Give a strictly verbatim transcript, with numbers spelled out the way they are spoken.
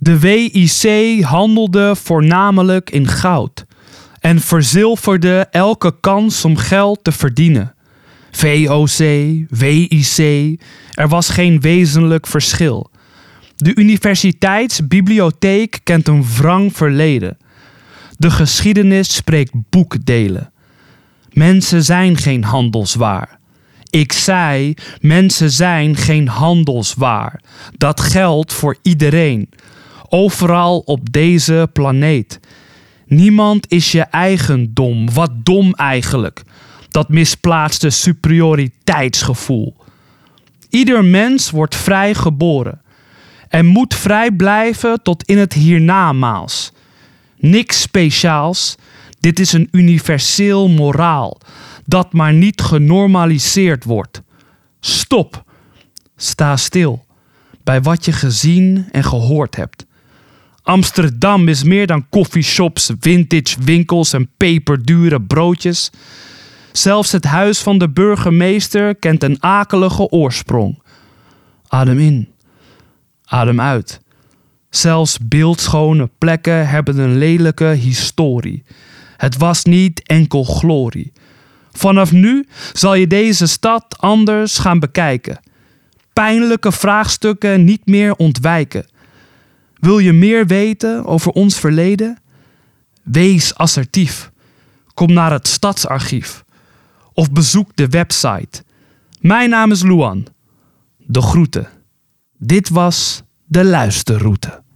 De W I C handelde voornamelijk in goud en verzilverde elke kans om geld te verdienen. V O C, W I C, er was geen wezenlijk verschil. De universiteitsbibliotheek kent een wrang verleden. De geschiedenis spreekt boekdelen. Mensen zijn geen handelswaar. Ik zei, mensen zijn geen handelswaar. Dat geldt voor iedereen. Overal op deze planeet. Niemand is je eigendom. Wat dom eigenlijk. Dat misplaatste superioriteitsgevoel. Ieder mens wordt vrij geboren. En moet vrij blijven tot in het hiernamaals. Niks speciaals. Dit is een universeel moraal. Dat maar niet genormaliseerd wordt. Stop. Sta stil. Bij wat je gezien en gehoord hebt. Amsterdam is meer dan coffeeshops, vintage winkels en peperdure broodjes. Zelfs het huis van de burgemeester kent een akelige oorsprong. Adem in. Adem uit. Zelfs beeldschone plekken hebben een lelijke historie. Het was niet enkel glorie. Vanaf nu zal je deze stad anders gaan bekijken. Pijnlijke vraagstukken niet meer ontwijken. Wil je meer weten over ons verleden? Wees assertief. Kom naar het stadsarchief. Of bezoek de website. Mijn naam is Luan. De groeten. Dit was de luisterroute.